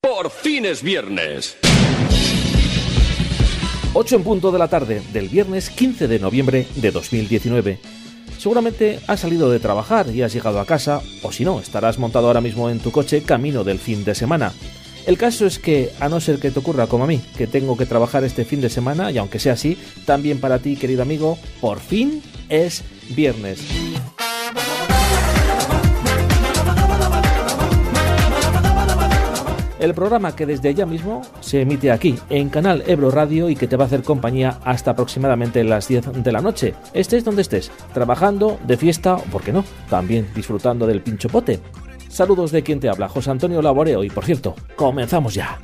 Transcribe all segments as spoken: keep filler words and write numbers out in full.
Por fin es viernes. ocho en punto de la tarde del viernes quince de noviembre de dos mil diecinueve. Seguramente has salido de trabajar y has llegado a casa, o si no, estarás montado ahora mismo en tu coche camino del fin de semana. El caso es que, a no ser que te ocurra como a mí, que tengo que trabajar este fin de semana, y aunque sea así, también para ti, querido amigo, por fin es viernes. El programa que desde ya mismo se emite aquí, en Canal Ebro Radio, y que te va a hacer compañía hasta aproximadamente las diez de la noche. Estés donde estés, trabajando, de fiesta o, por qué no, también disfrutando del pincho pote. Saludos de quien te habla, José Antonio Laboreo, y por cierto, comenzamos ya.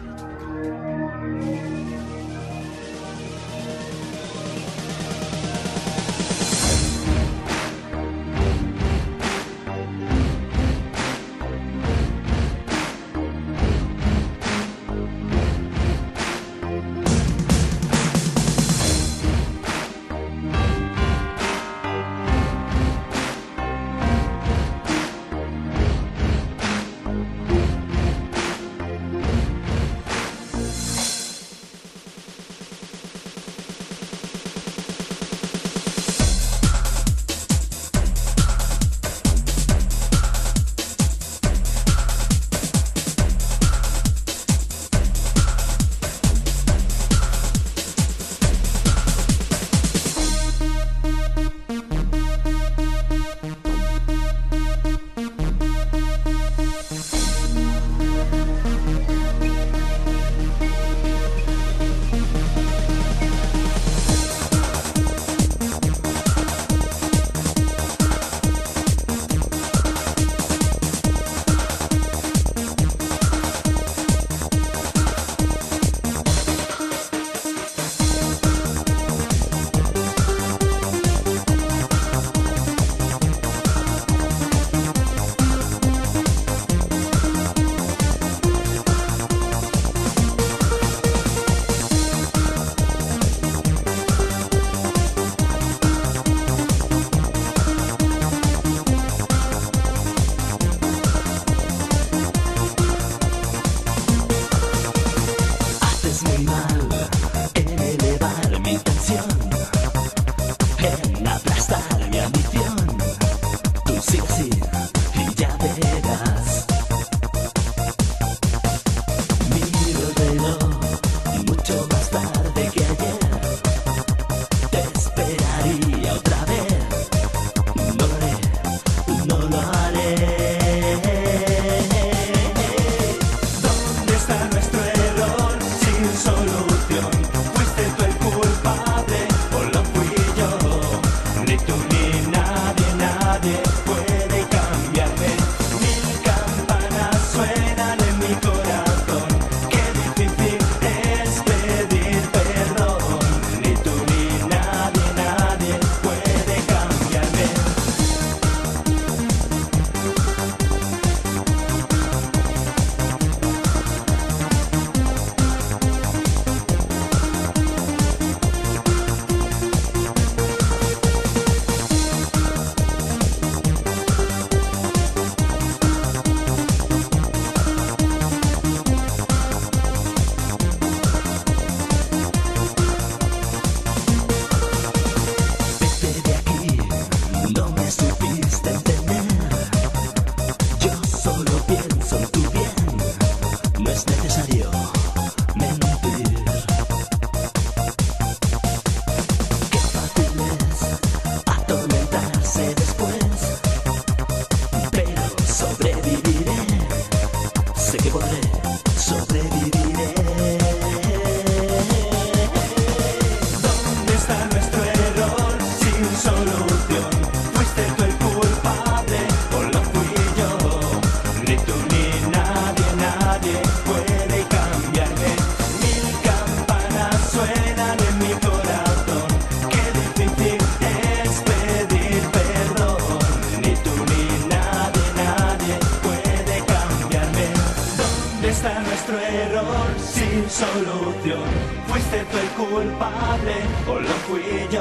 solución. Fuiste tú el culpable o lo fui yo.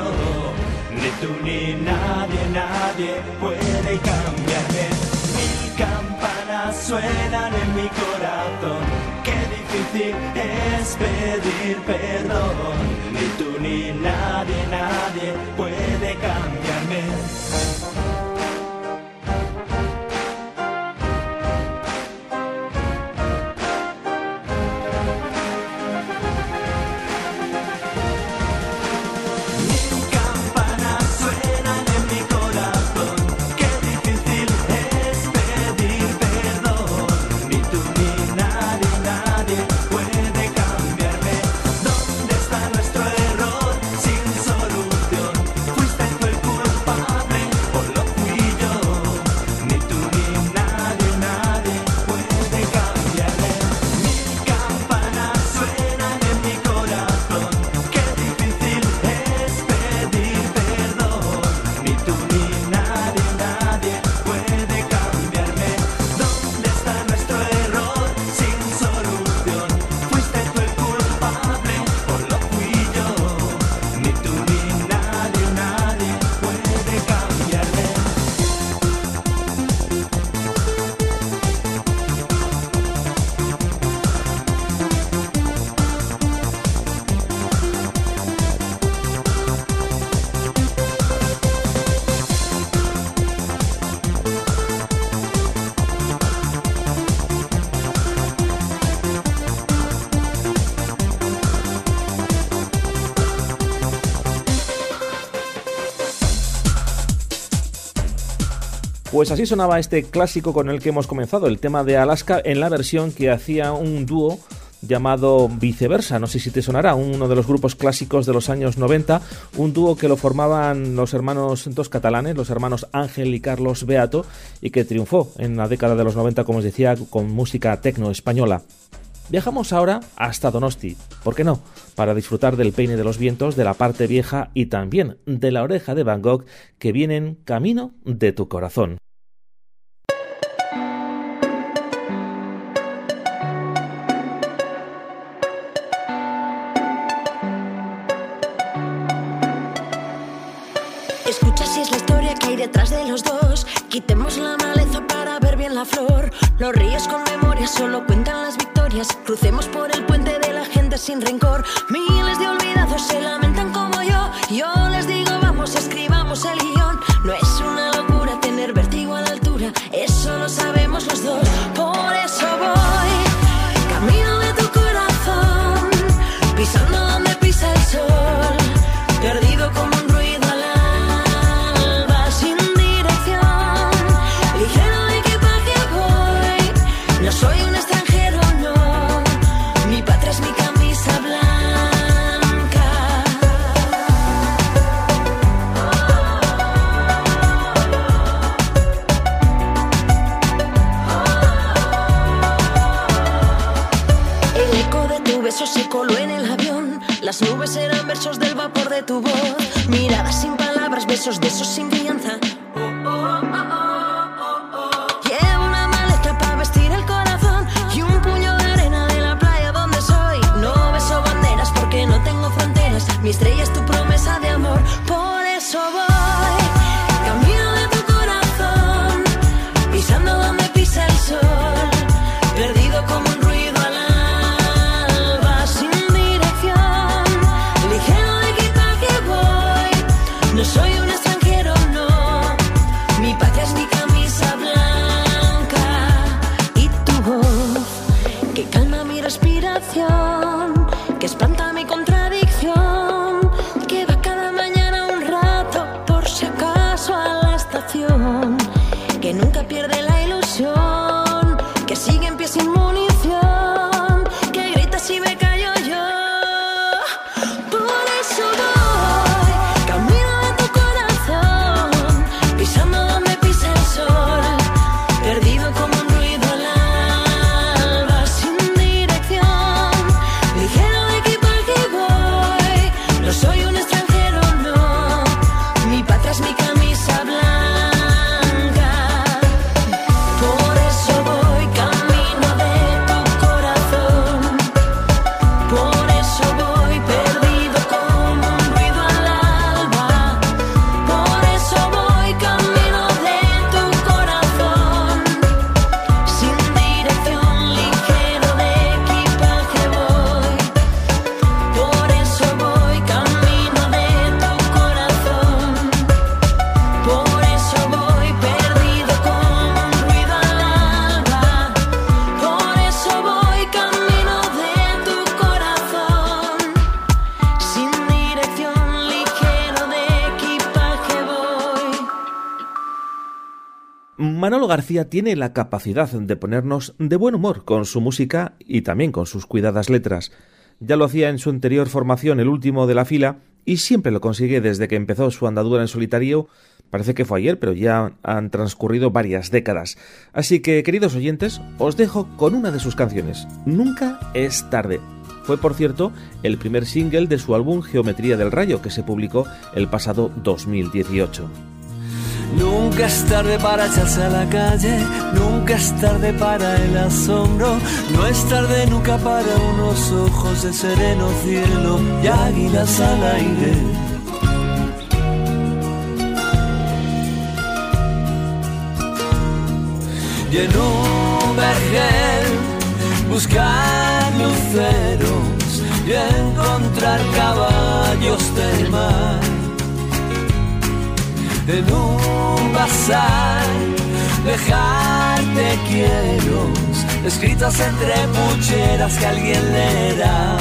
Ni tú ni nadie, nadie puede cambiarme. Mil campanas suenan en mi corazón. difícil es pedir perdón. Ni tú ni nadie, nadie puede cambiarme. Pues así sonaba este clásico con el que hemos comenzado, el tema de Alaska, en la versión que hacía un dúo llamado Viceversa. No sé si te sonará, uno de los grupos clásicos de los años noventa, un dúo que lo formaban los hermanos dos catalanes, los hermanos Ángel y Carlos Beato, y que triunfó en la década de los noventa, como os decía, con música tecno española. Viajamos ahora hasta Donosti, ¿por qué no?, para disfrutar del Peine de los Vientos, de la parte vieja y también de la Oreja de Van Gogh, que vienen camino de tu corazón. Escucha si es la historia que hay detrás de los dos. Quitemos la maleza para ver bien la flor. Los ríos con memoria solo cuentan las victorias. Crucemos por el puente de la gente sin rencor. Miles de olvidados se lamentan como yo. Yo les digo vamos, escribamos el guión. No es una locura tener vértigo a la altura. Eso lo sabemos los dos. Por eso voy camino de tu corazón, pisando donde pisa el sol, perdido como un ruido al alba, sin dirección, ligero de equipaje voy. No soy un extranjero, no, mi patria es mi camisa blanca. El eco de tu beso se coló en el avión. Las nubes eran versos del vapor de tu voz. Miradas sin palabras, besos de esos sin fianza. Llevo una maleta para vestir el corazón y un puño de arena de la playa donde soy. No beso banderas porque no tengo fronteras. Mi estrella es tu promesa de amor. Por eso voy camino de tu corazón, pisando donde pisa el sol, perdido como un ruido al alba, sin dirección, ligero de equipaje voy. No soy un extranjero, no, mi patria es mi camisa blanca. Y tu voz que calma mi respiración, que espanta mi contradicción, que va cada mañana un rato por si acaso a la estación, que nunca pierde la ilusión, que sigue en pie sin munición, que grita si me callo yo. Por eso voy camino de tu corazón, pisando donde pisa el sol, perdido como un ruido al alba, sin dirección, ligero Manolo García tiene la capacidad de ponernos de buen humor con su música y también con sus cuidadas letras. Ya lo hacía en su anterior formación, El Último de la Fila, y siempre lo consigue desde que empezó su andadura en solitario. Parece que fue ayer, pero ya han transcurrido varias décadas. Así que, queridos oyentes, os dejo con una de sus canciones, Nunca es tarde. Fue, por cierto, el primer single de su álbum Geometría del Rayo, que se publicó el pasado dos mil dieciocho. Nunca es tarde para echarse a la calle, nunca es tarde para el asombro, no es tarde nunca para unos ojos de sereno cielo y águilas al aire. Y en un vergel buscar luceros y encontrar caballos del mar. En un bazar dejarte quiero escritos entre pucheras que alguien leerá.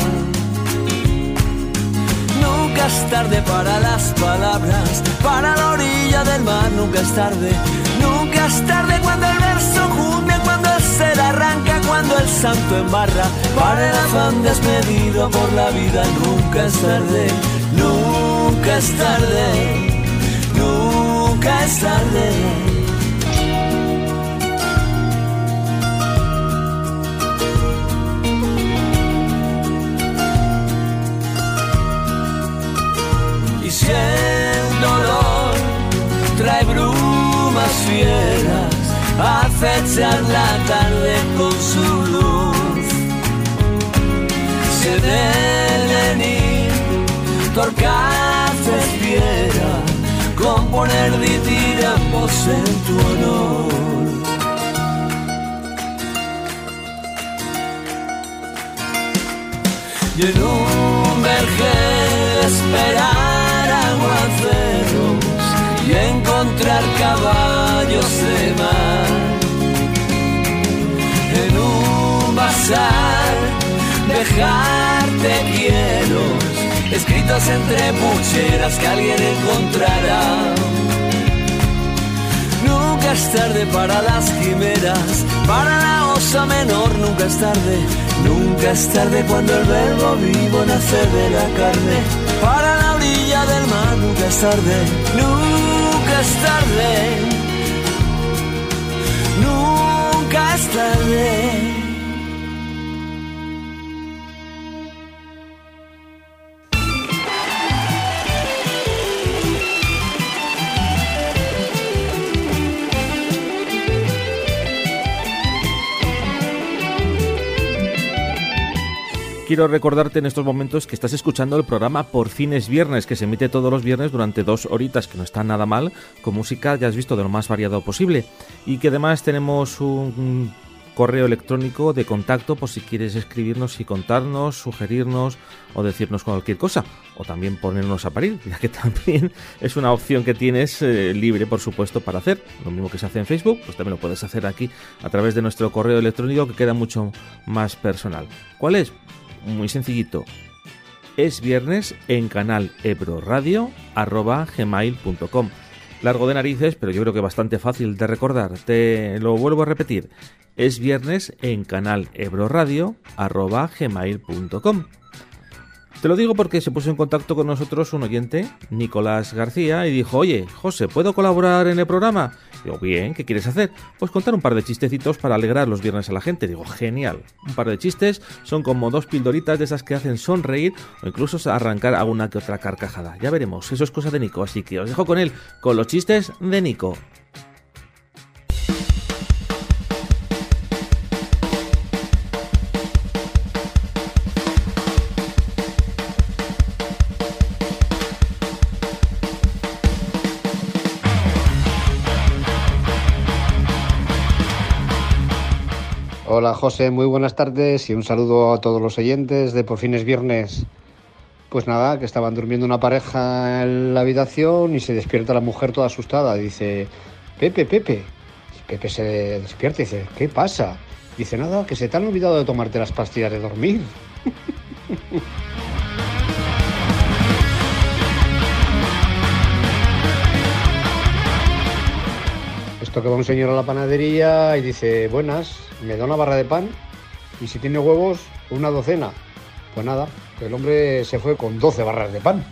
Nunca es tarde para las palabras, para la orilla del mar. Nunca es tarde, nunca es tarde cuando el verso junte, cuando el ser arranca, cuando el santo embarra. Para el afán desmedido por la vida. Nunca es tarde, nunca es tarde. Nunca es tarde. Y si el dolor trae brumas fieras, acechan la tarde con su luz. Si en el Lenin Torcaces fiera, componer ditiramos en tu honor. Y en un vergel esperar aguaceros y encontrar caballos de mar. En un bazar dejarte quiero escritos entre pucheras que alguien encontrará. Nunca es tarde para las quimeras, para la osa menor. Nunca es tarde, nunca es tarde cuando el verbo vivo nace de la carne. Para la orilla del mar. Nunca es tarde, nunca es tarde. Nunca es tarde. Quiero recordarte en estos momentos que estás escuchando el programa Por fin es viernes, que se emite todos los viernes durante dos horitas, que no está nada mal, con música, ya has visto, de lo más variado posible. Y que además tenemos un correo electrónico de contacto por si quieres escribirnos y contarnos, sugerirnos o decirnos cualquier cosa. O también ponernos a parir, ya que también es una opción que tienes eh, libre, por supuesto, para hacer. Lo mismo que se hace en Facebook, pues también lo puedes hacer aquí a través de nuestro correo electrónico, que queda mucho más personal. ¿Cuál es? Muy sencillito. Es viernes en canal ebro radio arroba gmail punto com. Largo de narices, pero yo creo que bastante fácil de recordar. Te lo vuelvo a repetir. Es viernes en canal ebro radio arroba gmail punto com. Te lo digo porque se puso en contacto con nosotros un oyente, Nicolás García, y dijo: oye, José, ¿puedo colaborar en el programa? Digo, bien, ¿qué quieres hacer? Pues contar un par de chistecitos para alegrar los viernes a la gente. Digo, genial. Un par de chistes son como dos pildoritas de esas que hacen sonreír o incluso arrancar alguna que otra carcajada. Ya veremos, eso es cosa de Nico, así que os dejo con él, con los chistes de Nico. Hola José, muy buenas tardes y un saludo a todos los oyentes de Por fin es viernes. Pues nada, que estaban durmiendo una pareja en la habitación y se despierta la mujer toda asustada. Dice, Pepe, Pepe. Pepe se despierta y dice, ¿qué pasa? Dice, nada, que se te han olvidado de tomarte las pastillas de dormir. Esto que va un señor a la panadería y dice, buenas, me da una barra de pan y si tiene huevos, una docena. Pues nada, el hombre se fue con doce barras de pan.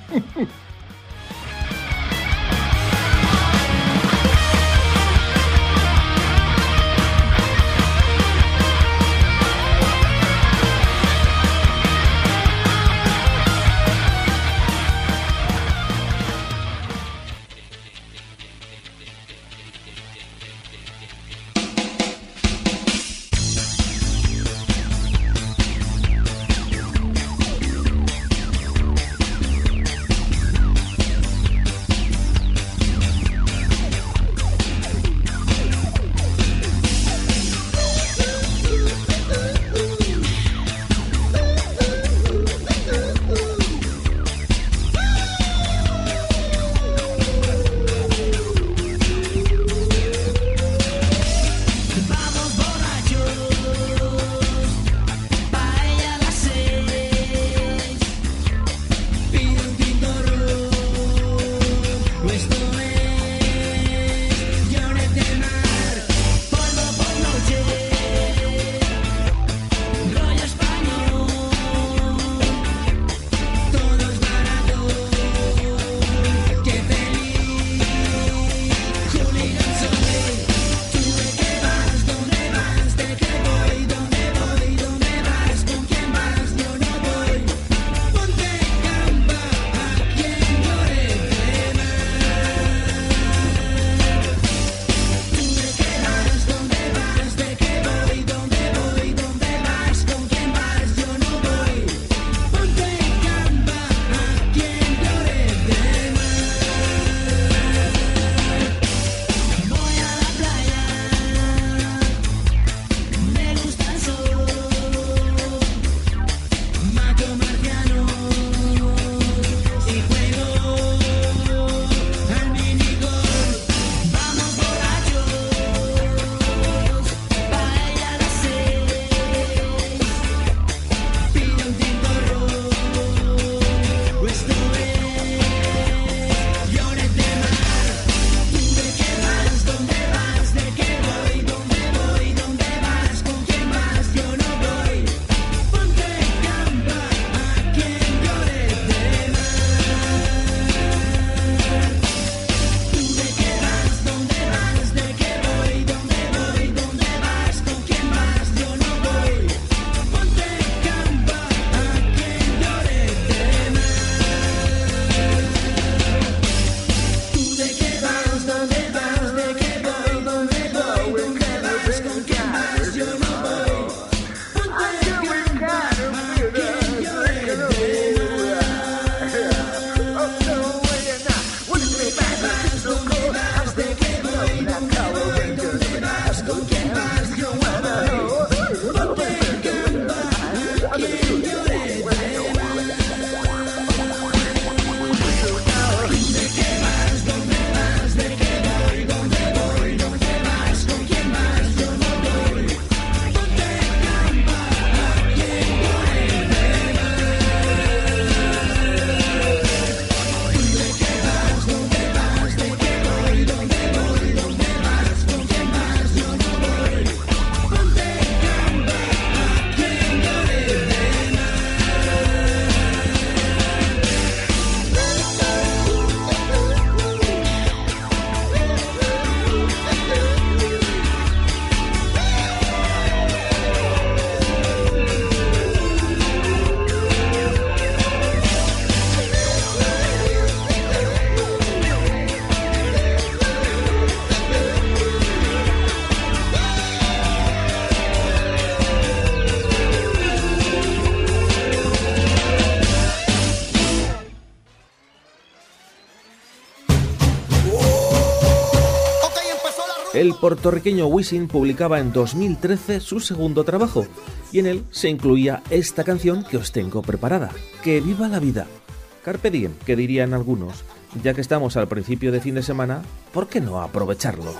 El puertorriqueño Wisin publicaba en dos mil trece su segundo trabajo y en él se incluía esta canción que os tengo preparada, Que viva la vida. Carpe diem, que dirían algunos, ya que estamos al principio de fin de semana, ¿por qué no aprovecharlo?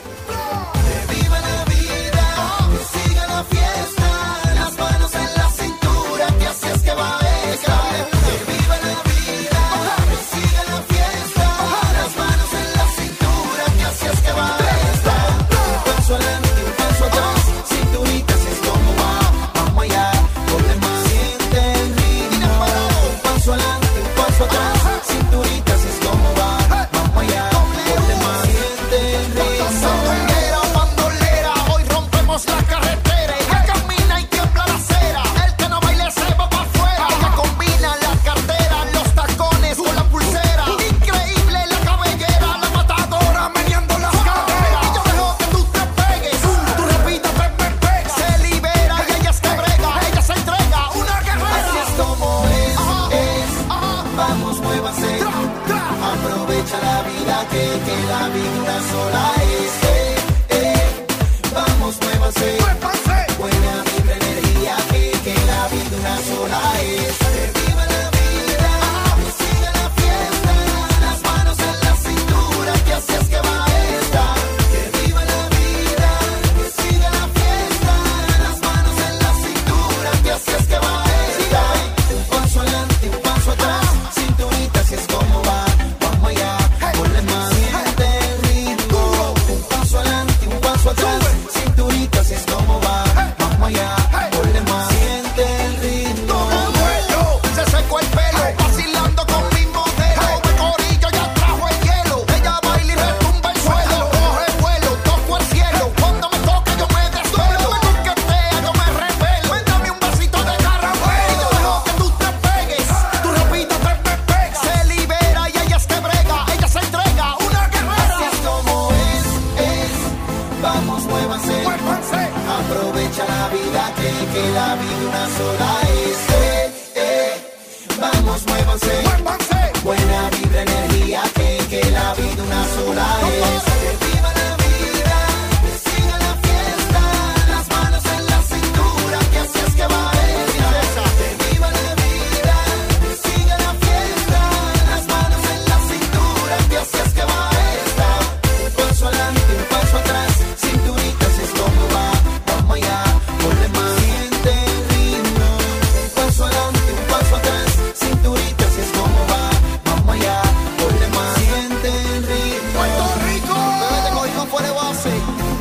sola es. Eh, eh, vamos, muévanse. Buena vibra, energía, que, que la vida una sola es. Que viva la vida, que siga la fiesta, las manos en la cintura, que así es que va ella. Que viva la vida, que siga la fiesta, las manos en la cintura, que así es que va esta. Un paso adelante, un paso atrás, cinturitas es como va, vamos allá, ponle más. Siente el ritmo, un paso adelante, un paso atrás, cinturitas es como va, vamos allá, ponle más. Siente el ritmo. Puerto Rico, bebé te cogimos fuera de base.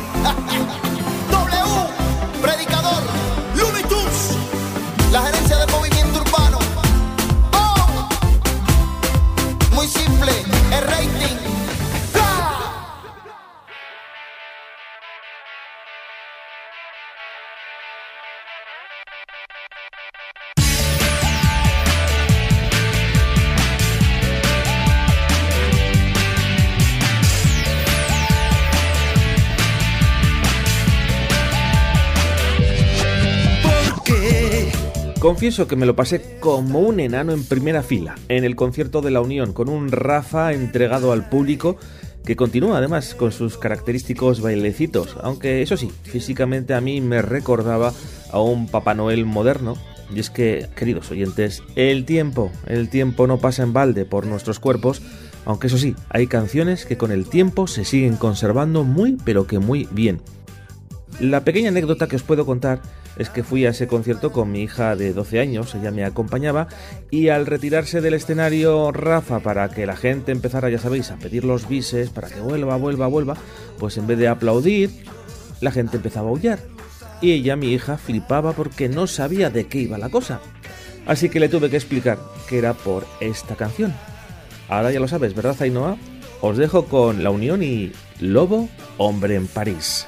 W, predicador, Looney Tunes, la gerencia del movimiento urbano. Oh, muy simple, el rating. Confieso que me lo pasé como un enano en primera fila en el concierto de La Unión, con un Rafa entregado al público que continúa además con sus característicos bailecitos, aunque eso sí, físicamente a mí me recordaba a un Papá Noel moderno. Y es que, queridos oyentes, el tiempo, el tiempo no pasa en balde por nuestros cuerpos, aunque eso sí, hay canciones que con el tiempo se siguen conservando muy pero que muy bien. La pequeña anécdota que os puedo contar es que fui a ese concierto con mi hija de doce años, ella me acompañaba, y al retirarse del escenario Rafa para que la gente empezara, ya sabéis, a pedir los bises para que vuelva, vuelva, vuelva, pues en vez de aplaudir, la gente empezaba a aullar. Y ella, mi hija, flipaba porque no sabía de qué iba la cosa. Así que le tuve que explicar que era por esta canción. Ahora ya lo sabes, ¿verdad, Ainhoa? Os dejo con La Unión y Lobo, hombre en París.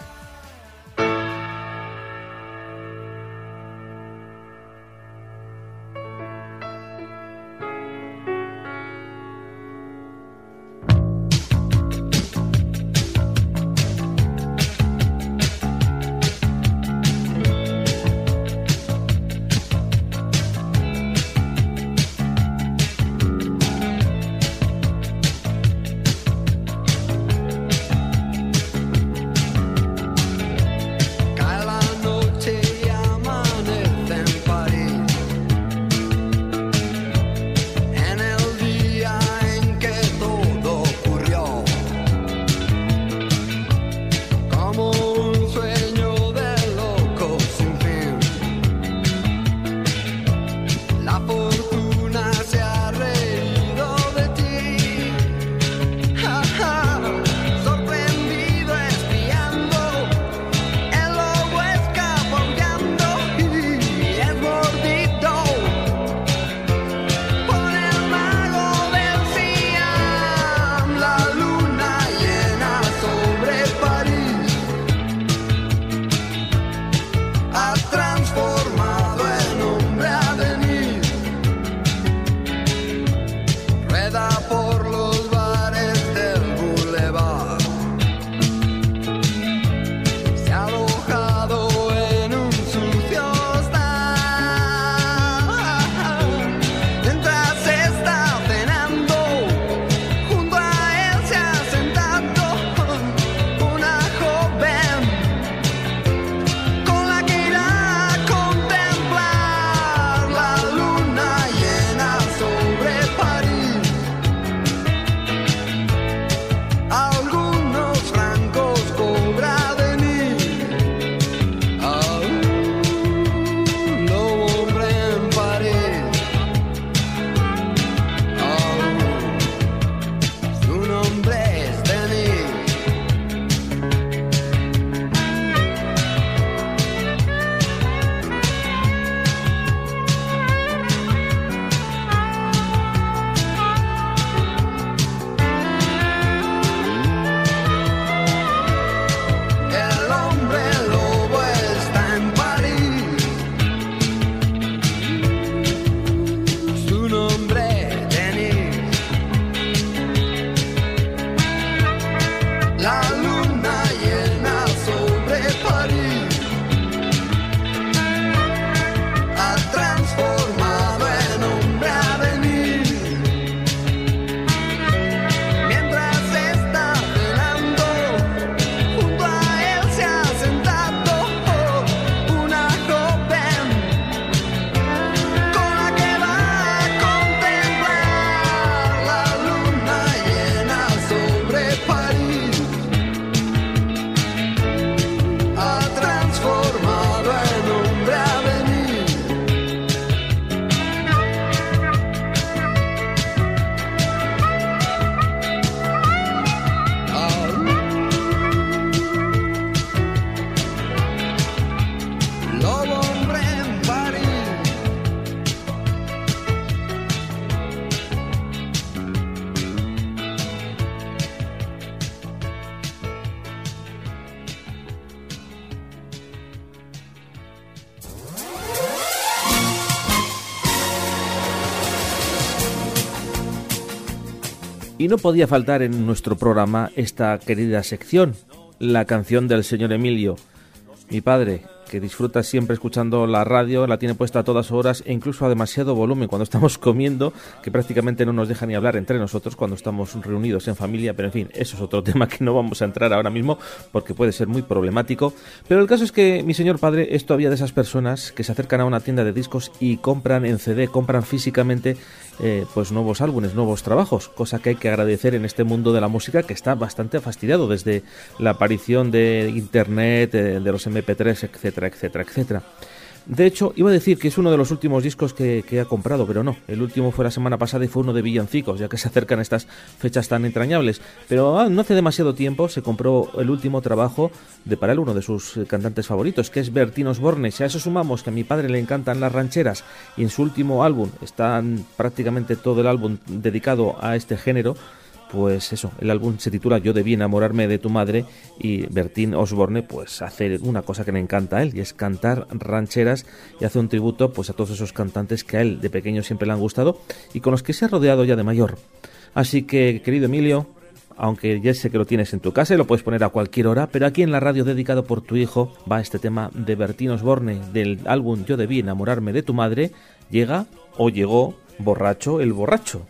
Y no podía faltar en nuestro programa esta querida sección, la canción del señor Emilio. Mi padre, que disfruta siempre escuchando la radio, la tiene puesta a todas horas e incluso a demasiado volumen cuando estamos comiendo, que prácticamente no nos deja ni hablar entre nosotros cuando estamos reunidos en familia, pero en fin, eso es otro tema que no vamos a entrar ahora mismo porque puede ser muy problemático. Pero el caso es que mi señor padre es todavía de esas personas que se acercan a una tienda de discos y compran en C D, compran físicamente eh, pues nuevos álbumes, nuevos trabajos, cosa que hay que agradecer en este mundo de la música que está bastante fastidiado desde la aparición de internet, de, de los eme pe tres, etcétera, etcétera, etcétera. De hecho, iba a decir que es uno de los últimos discos que, que ha comprado, pero no. El último fue la semana pasada y fue uno de villancicos, ya que se acercan estas fechas tan entrañables. Pero ah, no hace demasiado tiempo se compró el último trabajo de para él, uno de sus cantantes favoritos, que es Bertín Osborne. Si a eso sumamos que a mi padre le encantan las rancheras y en su último álbum está prácticamente todo el álbum dedicado a este género, pues eso, el álbum se titula Yo debí enamorarme de tu madre y Bertín Osborne pues hace una cosa que le encanta a él y es cantar rancheras y hace un tributo pues a todos esos cantantes que a él de pequeño siempre le han gustado y con los que se ha rodeado ya de mayor. Así que, querido Emilio, aunque ya sé que lo tienes en tu casa y lo puedes poner a cualquier hora, pero aquí en la radio dedicado por tu hijo va este tema de Bertín Osborne del álbum Yo debí enamorarme de tu madre. Llega o llegó Borracho el borracho.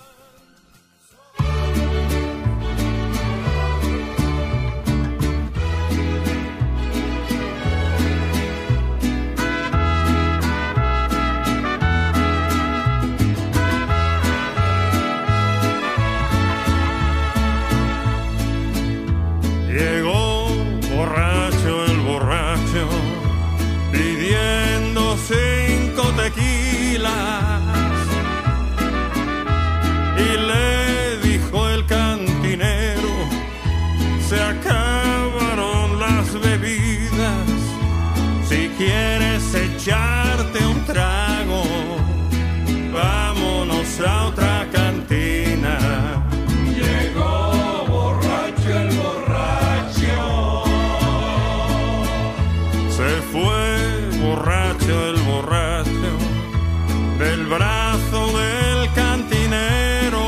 Y le dijo el cantinero, se acabaron las bebidas, si quieres echarte un trago, vámonos a otra cantina. Llegó borracho el borracho, se fue borracho el borracho del brazo del cantinero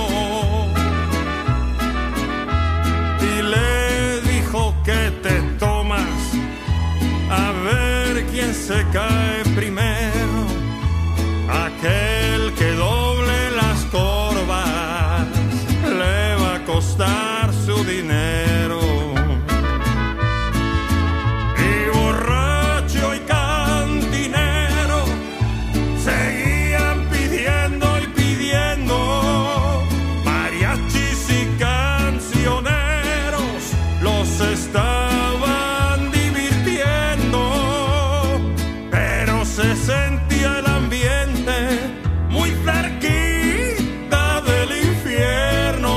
y le dijo que te tomas, a ver quién se cae primero, aquel que doble las corvas le va a costar su dinero. Y borracho y cantinero seguían pidiendo y pidiendo, mariachis y cancioneros los estaban divirtiendo, pero se sentía el ambiente muy cerquita del infierno.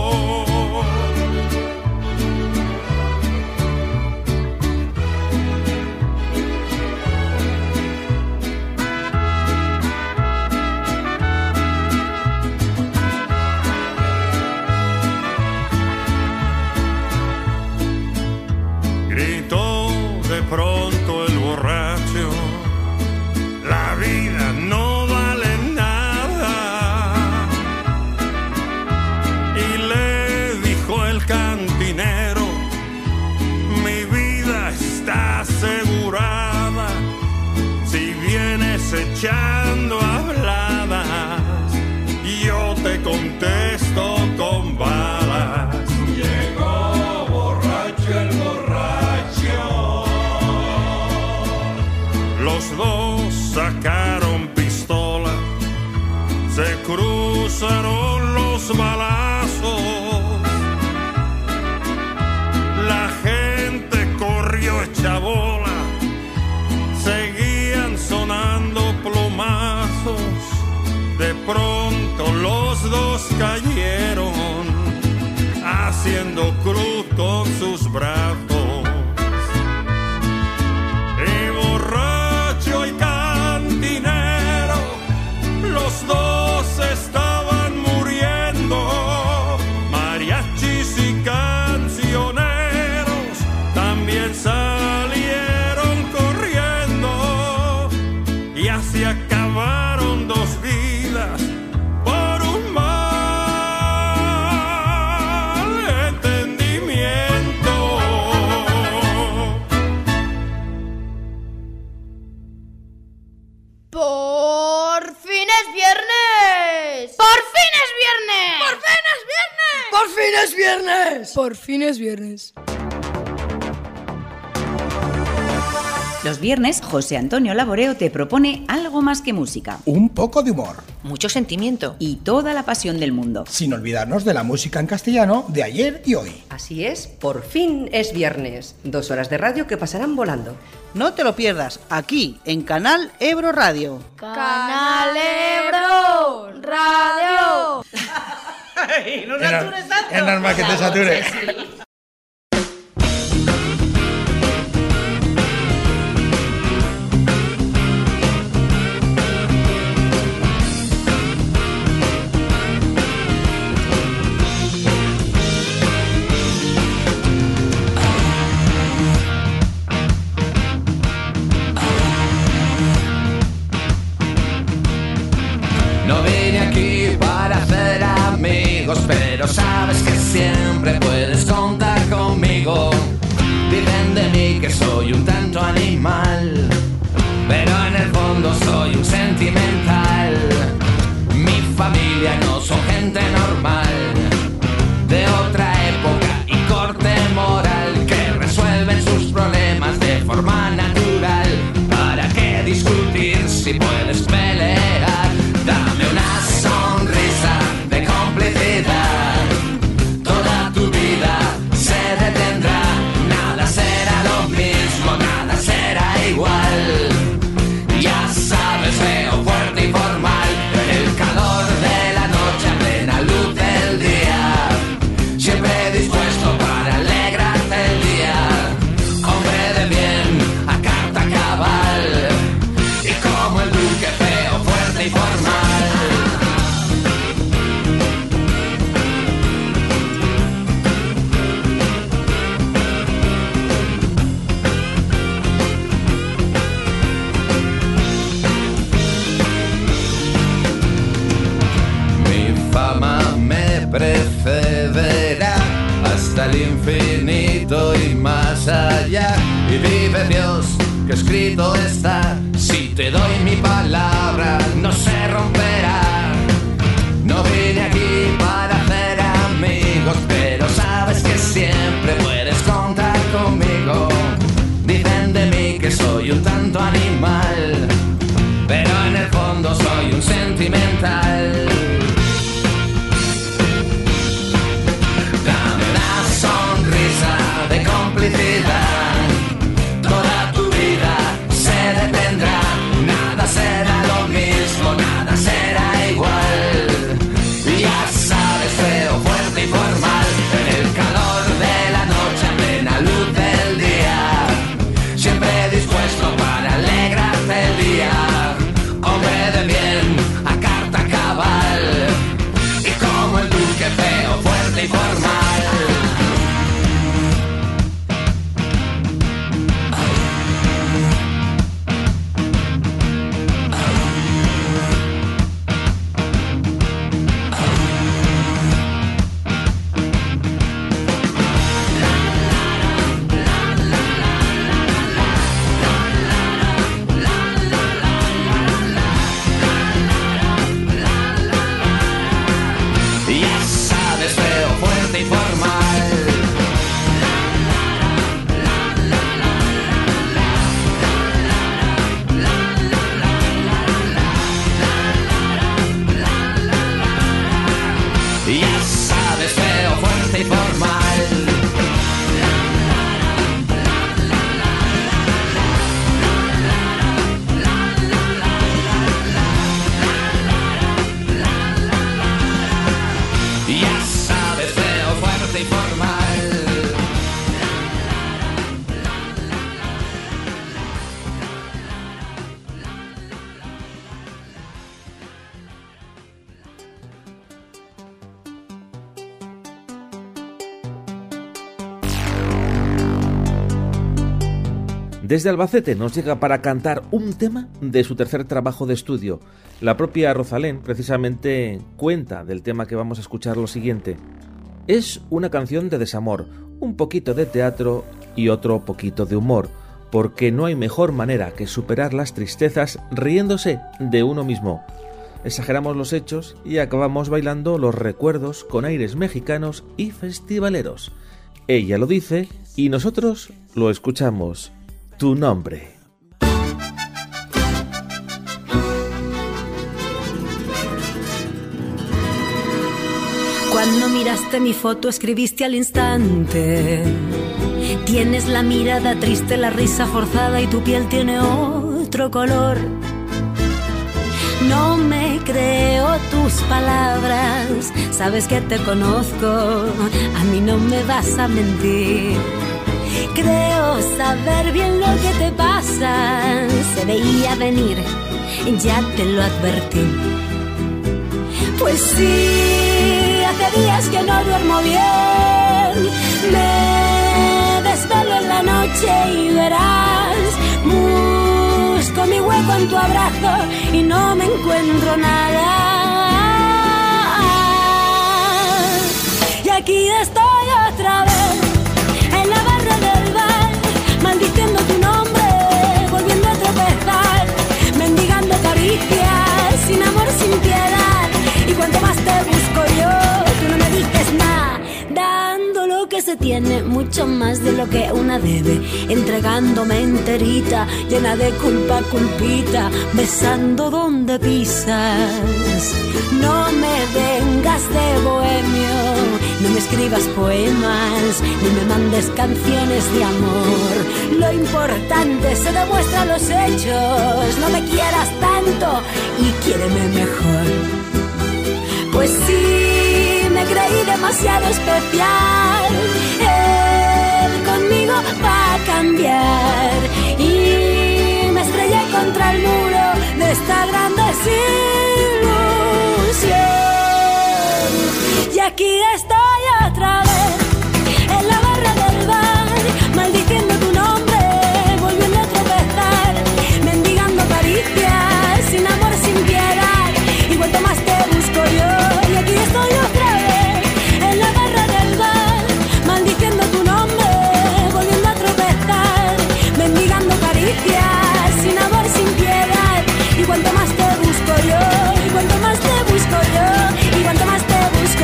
Gritó de pronto el borracho, la vida no vale nada. Y le dijo el cantinero, mi vida está asegurada, si vienes echando habladas, yo te contesto con balas. Llegó borracho el borracho, los dos sacaron pistola, se cruzaron los balazos, la gente corrió hecha bola, seguían sonando plomazos, de pronto los dos cayeron, haciendo cruz con sus brazos. Y borracho y cantinero, los dos estaban muriendo, mariachis y cancioneros también salieron corriendo, y así acabaron dos vidas por un mal es viernes! Por fin es viernes. Los viernes, José Antonio Laboreo te propone algo más que música. Un poco de humor. Mucho sentimiento. Y toda la pasión del mundo. Sin olvidarnos de la música en castellano de ayer y hoy. Así es, por fin es viernes. Dos horas de radio que pasarán volando. No te lo pierdas, aquí, en Canal Ebro Radio. ¡Canal Ebro Radio! ¡Ay, no satures tanto! Es normal que te satures. No vine aquí para hacer amigos, pero sabes que siempre puedes contar conmigo. Dicen de mí que soy un tanto animal, pero en el fondo soy un sentimental. Mi familia no son gente normal, de otra época y corte moral, que resuelven sus problemas de forma natural. ¿Para qué discutir si puedes pelear? Dame una sonrisa de complicidad. Toda tu vida se detendrá. Nada será lo mismo, nada será igual. Ya sabes, feo, fuerte y formal. El calor de la noche a plena luz del día. Siempre dispuesto para alegrarte el día. Hombre de bien, a carta cabal. Y como el duque, feo, fuerte y formal. Precederá hasta el infinito y más allá. Y vive Dios, que escrito está. Si te doy mi palabra, no se romperá. No vine aquí para hacer amigos, pero sabes que siempre puedes contar conmigo. Dicen de mí que soy un tanto animal, pero en el fondo soy un sentimental. Sonrisa de complicidad. Toda tu vida se detendrá. Nada será lo mismo, nada será igual. Ya sabes, feo, fuerte y formal. En el calor de la noche a plena luz del día. Siempre dispuesto para alegrarte el día. Hombre de bien, a carta cabal. Y como el duque, feo, fuerte y formal. Desde Albacete nos llega para cantar un tema de su tercer trabajo de estudio. La propia Rosalén precisamente cuenta del tema que vamos a escuchar lo siguiente. Es una canción de desamor, un poquito de teatro y otro poquito de humor, porque no hay mejor manera que superar las tristezas riéndose de uno mismo. exageramos los hechos y acabamos bailando los recuerdos con aires mexicanos y festivaleros. Ella lo dice y nosotros lo escuchamos. Tu nombre. Cuando miraste mi foto escribiste al instante: tienes la mirada triste, la risa forzada y tu piel tiene otro color. No me creo tus palabras, sabes que te conozco, a mí no me vas a mentir. Creo saber bien lo que te pasa, se veía venir, ya te lo advertí. Pues sí, hace días que no duermo bien, me desvelo en la noche y verás, busco mi hueco en tu abrazo y no me encuentro nada. Y aquí estoy otra vez, en la barra del bar, maldiciendo tu nombre, volviendo a tropezar, mendigando caricias, sin amor, sin piedad. Y cuanto más te busco yo, tú no me dices nada, dando lo que se tiene, mucho más de lo que una debe, entregándome enterita, llena de culpa, culpita, besando donde pisas. No me vengas de bohemio, no me escribas poemas, ni me mandes canciones de amor. Lo importante se demuestra los hechos, no me quieras tanto y quiéreme mejor. Pues sí, me creí demasiado especial, él conmigo va a cambiar y me estrellé contra el muro de esta gran desilusión. Y aquí estoy otra vez, en la barra del bar, maldiciendo tu nombre, volviendo a tropezar, mendigando caricias, sin amor, sin piedad. Y cuanto más te busco yo, y aquí estoy otra vez, en la barra del bar, maldiciendo tu nombre, volviendo a tropezar, mendigando caricias, sin amor, sin piedad. Y cuanto más te busco yo, y cuanto más te busco yo, y cuanto más te busco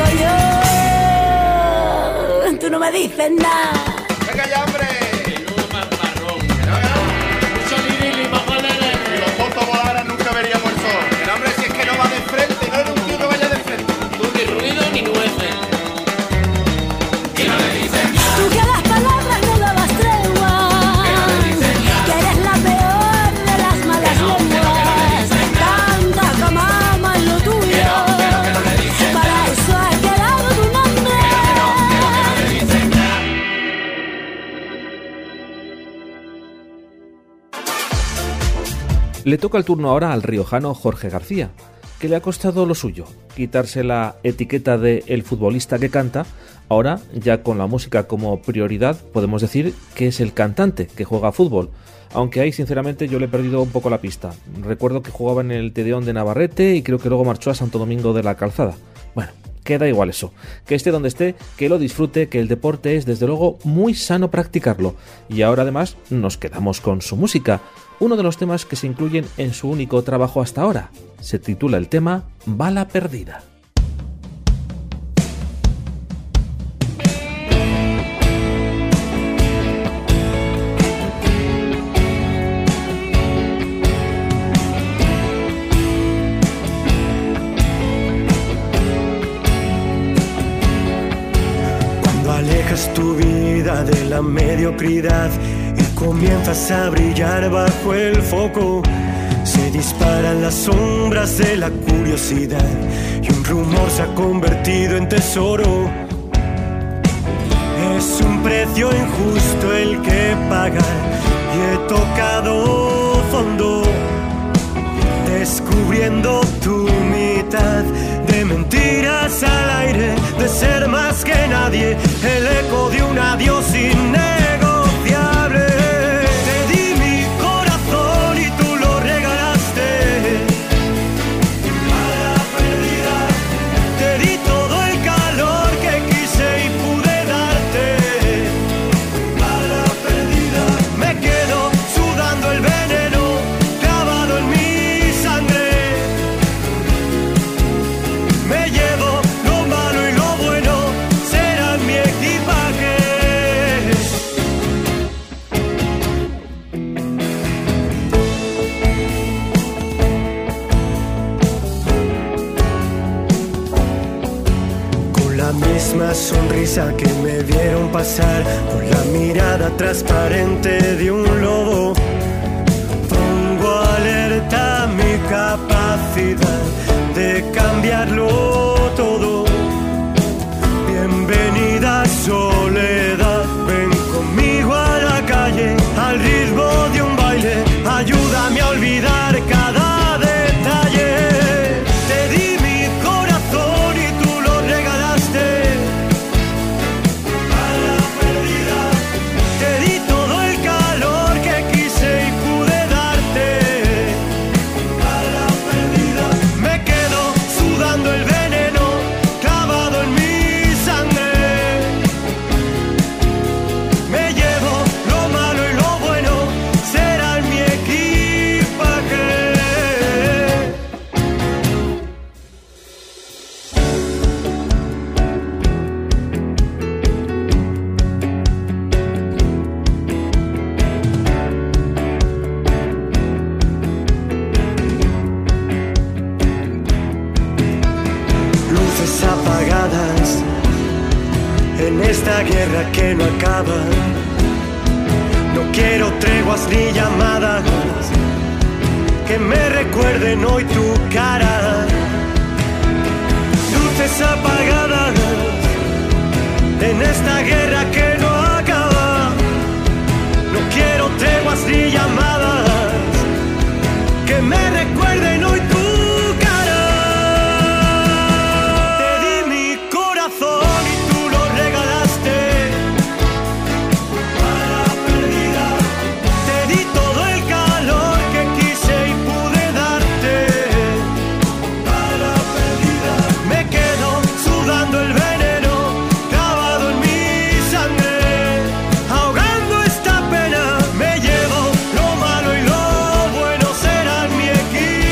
yo, tú no me dices nada. ¡Venga ya, hombre! Menudo mazmarrón. Mucho lirili, papalele. Si los fotos volaran nunca veríamos el sol. El hombre, si es que no va de frente, no era un tío que vaya de frente. Tú ni ruido ni nueces. ¿Qué no le dices nada? Tú que a las palabras no dabas tregua, ¿Qué no le dices nada? que eres la peor de las malas lenguas, tanta camama en lo tuyo, para eso ha quedado tu nombre. Le toca el turno ahora al riojano Jorge García, que le ha costado lo suyo, quitarse la etiqueta de el futbolista que canta. Ahora, ya con la música como prioridad, podemos decir que es el cantante que juega fútbol, aunque ahí sinceramente yo le he perdido un poco la pista. Recuerdo que jugaba en el Tedeón de Navarrete y creo que luego marchó a Santo Domingo de la Calzada. Bueno, queda igual eso, que esté donde esté, que lo disfrute, que el deporte es desde luego muy sano practicarlo. Y ahora además nos quedamos con su música, uno de los temas que se incluyen en su único trabajo hasta ahora. Se titula el tema Bala Perdida. Cuando alejas tu vida de la mediocridad y comienzas a brillar bajo el foco, se disparan las sombras de la curiosidad y un rumor se ha convertido en tesoro. Es un precio injusto el que pagar y he tocado fondo, descubriendo tu mitad de mentiras al aire, de ser más que nadie, el eco de un adiós innegociable. Te di mi corazón y tú lo regalaste. Bala perdida. Te di todo el calor que quise y pude darte. Bala perdida. Me quedo sudando el veneno clavado en mi sangre. misma sonrisa que me vieron pasar por la mirada transparente de un lobo. Pongo alerta mi capacidad de cambiarlo todo. Bienvenida soledad, ven conmigo a la calle, al ritmo de un baile, ayúdame a olvidar cada detalle. Te di mi corazón y tú lo regalaste a la perdida. Te di todo el calor que quise y pude darte a la perdida. Me quedo sudando el veneno clavado en mi sangre. Me llevo lo malo y lo bueno, será mi equipaje. Luces apagadas en esta guerra que no acaba. No quiero treguas ni llamadas que me recuerden hoy tu cara. Luces apagadas en esta guerra que no acaba. No quiero treguas ni llamadas que me recuerden hoy tu cara. Te di mi corazón y tú lo regalaste a la perdida. Te di todo el calor que quise y pude darte a la perdida. Me quedo sudando el veneno clavado en mi sangre, ahogando esta pena. Me llevo lo malo y lo bueno, será mi equipaje.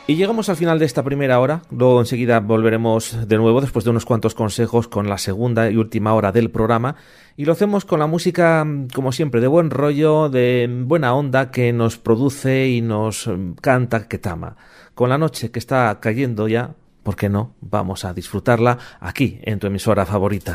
Y llegamos al final de esta primera hora, luego enseguida volveremos de nuevo después de unos cuantos consejos con la segunda y última hora del programa, y lo hacemos con la música, como siempre, de buen rollo, de buena onda, que nos produce y nos canta Ketama. Con la noche que está cayendo ya, ¿por qué no? Vamos a disfrutarla aquí en tu emisora favorita.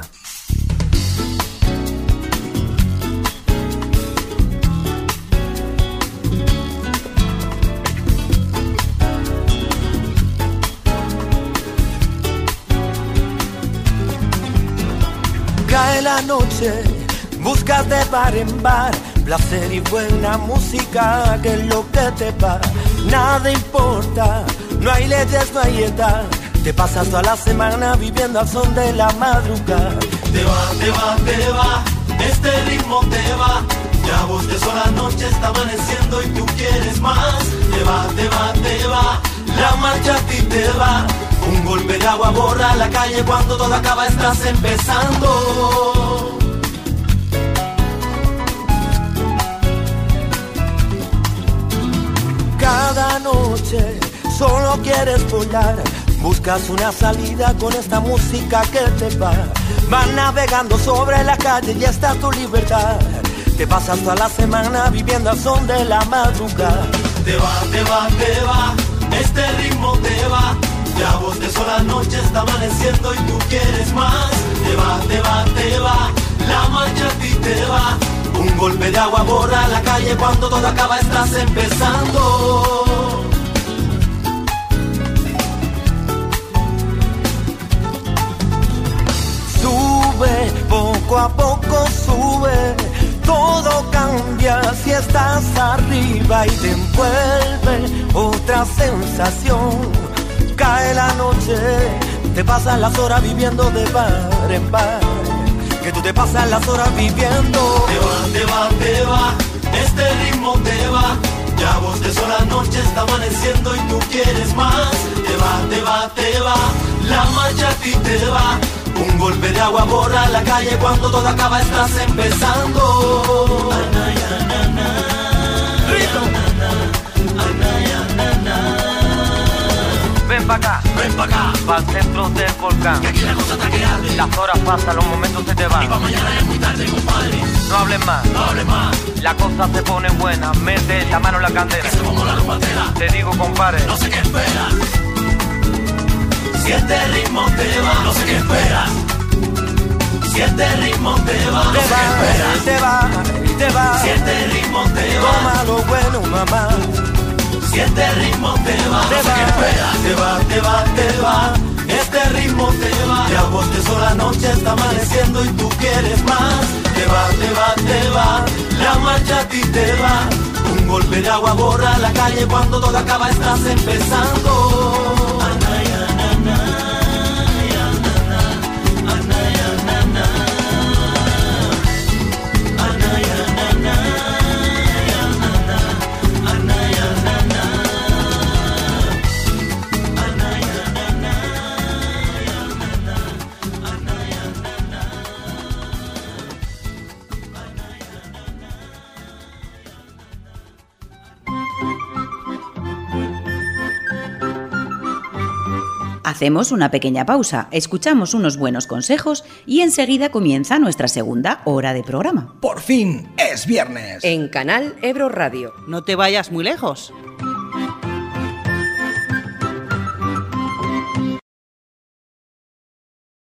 Cae la noche, buscas de bar en bar, placer y buena música, que es lo que te va. Nada importa, no hay leyes, no hay edad. Te pasas toda la semana viviendo al son de la madrugada. Te va, te va, te va, este ritmo te va. Ya bostezó la noche, está amaneciendo y tú quieres más. Te va, te va, te va, la marcha a ti te va. Un golpe de agua borra la calle cuando todo acaba, estás empezando. Cada noche solo quieres volar, buscas una salida con esta música que te va. Vas navegando sobre la calle y está tu libertad. Te pasas toda la semana viviendo al son de la madrugada. Te va, te va, te va, este ritmo te va. Ya bostezó la noche, está amaneciendo y tú quieres más. Te va, te va, te va, la marcha a ti te va. Un golpe de agua borra la calle cuando todo acaba, estás empezando. Sube, poco a poco sube, todo cambia si estás arriba y te envuelve otra sensación. Cae la noche, te pasan las horas viviendo de bar en bar, que tú te pasas las horas viviendo. Te va, te va, te va, este ritmo te va. Ya bostezó la noche, está amaneciendo y tú quieres más. Te va, te va, te va, la marcha a ti te va. Un golpe de agua borra la calle cuando todo acaba, estás empezando. Ven pa' acá, ven pa' acá, pa' el centro del volcán. Que aquí la cosa está que arde. Las horas pasan, los momentos se te van. Y pa' mañana es muy tarde, compadre. No hables más, no hables más. La cosa se pone buena, mete la mano en la candela. Que se como la rumpatela. Te digo, compadre, no sé qué esperas. Si este ritmo te va, no sé qué esperas. Si este ritmo te va, no te sé va, qué esperas. Te va, te va. Si este ritmo te va, toma lo bueno, mamá. Si este ritmo te va, no sé qué esperas. Te va, te va, te va, este ritmo te va. Ya bostezó la noche, está amaneciendo y tú quieres más. Te va, te va, te va, la marcha a ti te va. Un golpe de agua borra la calle cuando todo acaba, estás empezando. Hacemos una pequeña pausa, escuchamos unos buenos consejos y enseguida comienza nuestra segunda hora de programa. Por fin es viernes. En Canal Ebro Radio. No te vayas muy lejos.